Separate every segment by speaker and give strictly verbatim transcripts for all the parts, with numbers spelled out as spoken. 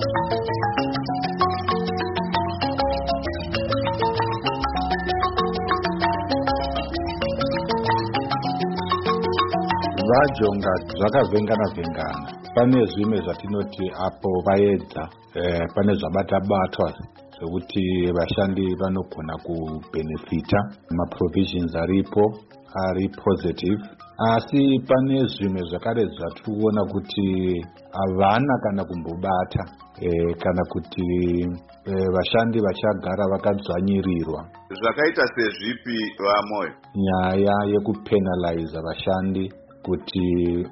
Speaker 1: Vajonga zvakavhengana vhengana. Pane zvimwe zvatinoti apo vaedza eh, pane zvabata batwa zvekuti vashandi vanogona kubenefita, maprovisions aripo ari positive, asi pane zvimwe zvakare zvatikuona kuti havana kana kumbobata eh, kana kuti eh, vashandi vachagara vakadzvanyirirwa.
Speaker 2: Zvakaita sezvipi vamoyo?
Speaker 1: Nyaya yekupenalize vashandi kuti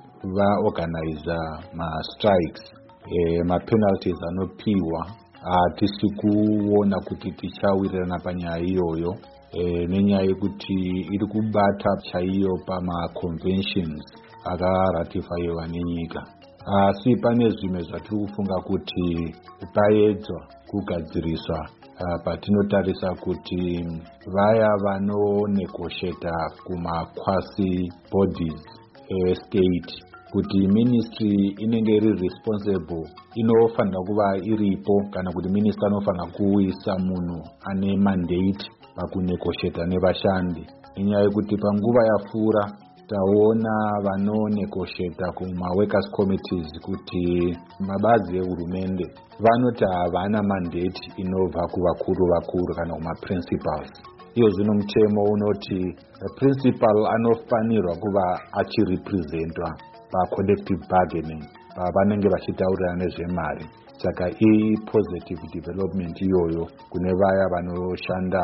Speaker 1: vaorganize ma-strikes, eh, ma-penalties anopiwa hatisi kuona kuti tichawirirana panyaya iyoyo, eh, nenyaya yekuti iri kubata chaiyo pama-conventions akaratifaiwa nenyika. Asi pane zvimwe zvatiri kufunga kuti paedzwa kugadziriswa uh, patinotarisa kuti vaya vanonegotiata kuma-quasi bodies state, kuti ministry inenge iri responsible inofanira kuva iripo, kana kuti minister anofanira kuisa munhu ane mandate pakunegotiata nevashandi. Inyaya yekuti panguva yapfuura taona vanonegotiata kuma-workers committees kuti mabazi ehurumende vanoti havana mandate inobva kuvakuru vakuru kana kuma-principals. Iyo zvino mutemo unoti principal anofanirwa kuva achirepresentwa pa-collective bargaining pavanenge vachitaurirana nezvemari. Saka i-positive development iyoyo kune vaya vanoshanda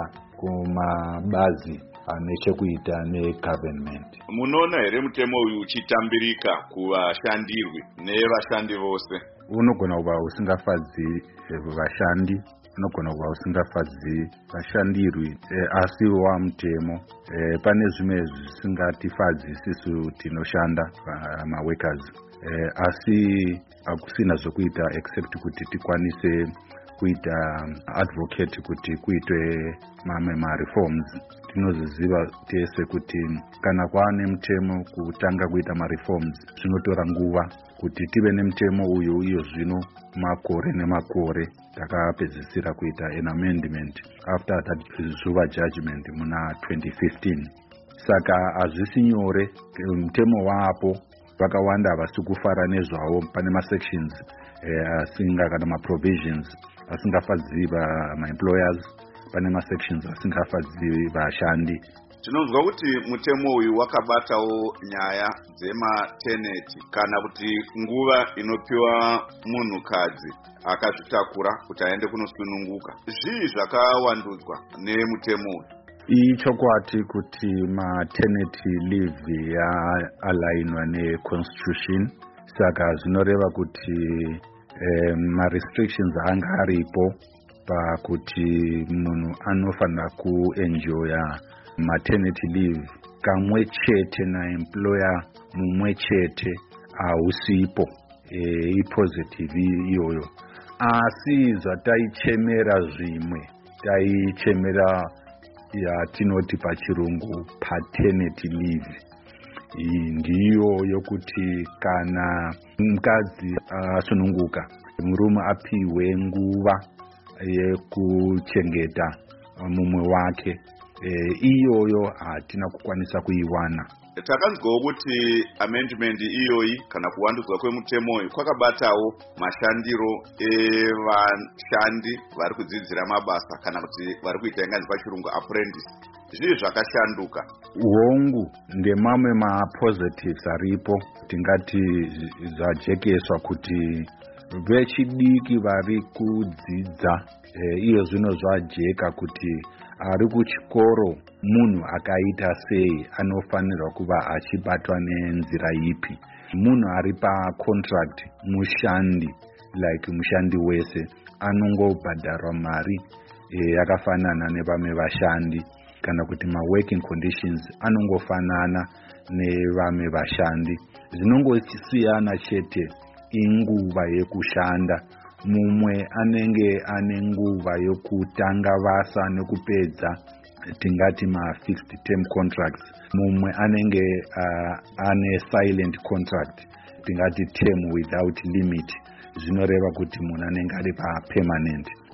Speaker 1: kumabazi anechekuita negovernment.
Speaker 2: Munoona here mutemo uyu uchitambirika kuvashandirwi nevashandi vose?
Speaker 1: Unogona kuva usingafadzi vashandi, unogona kuva usingafadzi vashandirwi, eh, asi wa mutemo eh, pane zvimwe zvisingatifadzi isisu tinoshanda ma-workers, eh, asi hakusina zvokuita except kuti tikwanise kuita advocate kuti kuitwe mamwe ma-reforms. Tinoziziva tese kuti kana kwaane mutemo kutanga kuita ma-reforms zvinotora nguva. Kuti tive nemutemo uyu iyo zvino makore nemakore takapedzisira kuita an amendment after that zuva judgment muna twenty fifteen. Saka hazvisi nyore, mutemo waapo, vakawanda havasi kufara nezvavo. Pane ma-sections asinga eh, kana ma-provisions asingafadzi ma-employers, pane ma-sections asingafadzi vashandi.
Speaker 2: Tinonzwa kuti mutemo uyu wakabatawo nyaya dzemateneti, kana kuti nguva inopiwa munhukadzi akazvitakura kuti aende kunosununguka. Zvii zvakawandudzwa nemutemo uyu?
Speaker 1: Ichokwati kuti maternity leave yaalainwa neconstitution, saka zvinoreva kuti eh, ma-restrictions anga aripo pakuti munhu anofanira kuenjoya maternity leave kamwe chete naemployer mumwe chete hausipo, e, i-positive iyoyo. Asi zvataichemera zvimwe, taichemera yatinoti pachirungu paternity leave. Ndiyo yokuti kana mukadzi asununguka, murume apiwe nguva yekuchengeta mumwe wake, e, iyoyo hatina kukwanisa kuiwana.
Speaker 2: Takanzwawo kuti amendment iyoyi kana kuwandudzwa kwemutemo uyu kwakabatawo mashandiro evashandi vari kudzidzira mabasa kana kuti vari kuita inganzi pachirungu apprentice. Zvii zvakashanduka?
Speaker 1: Hongu ndemamwe ma-positives aripo, tingati zvajekeswa kuti vechidiki vari kudzidza, e, iyo zvino zvajeka kuti ari kuchikoro munhu akaita sei anofanirwa kuva achibatwa nenzira ipi. Munhu ari pa-contract, mushandi like mushandi wese, anongobhadharwa mari e, yakafanana nevamwe vashandi, kana kuti ma-working conditions anongofanana nevamwe vashandi. Zvinongosiyana chete inguva yekushanda. Mumwe anenge ane nguva yokutanga basa nekupedza, tingati ma-fixed term contracts. Mumwe anenge uh, ane silent contract, tingati term without limit. zvinoreva kuti munhu anenge ari papermanent